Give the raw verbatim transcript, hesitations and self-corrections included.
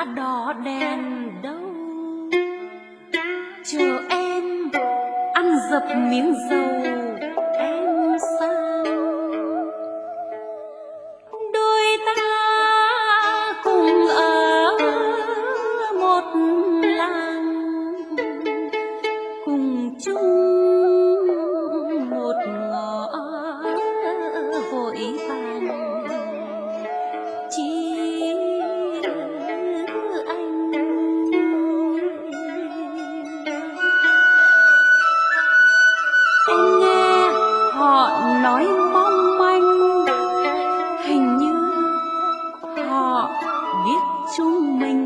đỏ đèn đâu, chờ em ăn dập miếng dầu em sang. Đôi ta cùng ở một làng, cùng chung một ngõ vội vàng. Chỉ anh anh nghe họ nói mong manh, hình như họ biết chúng mình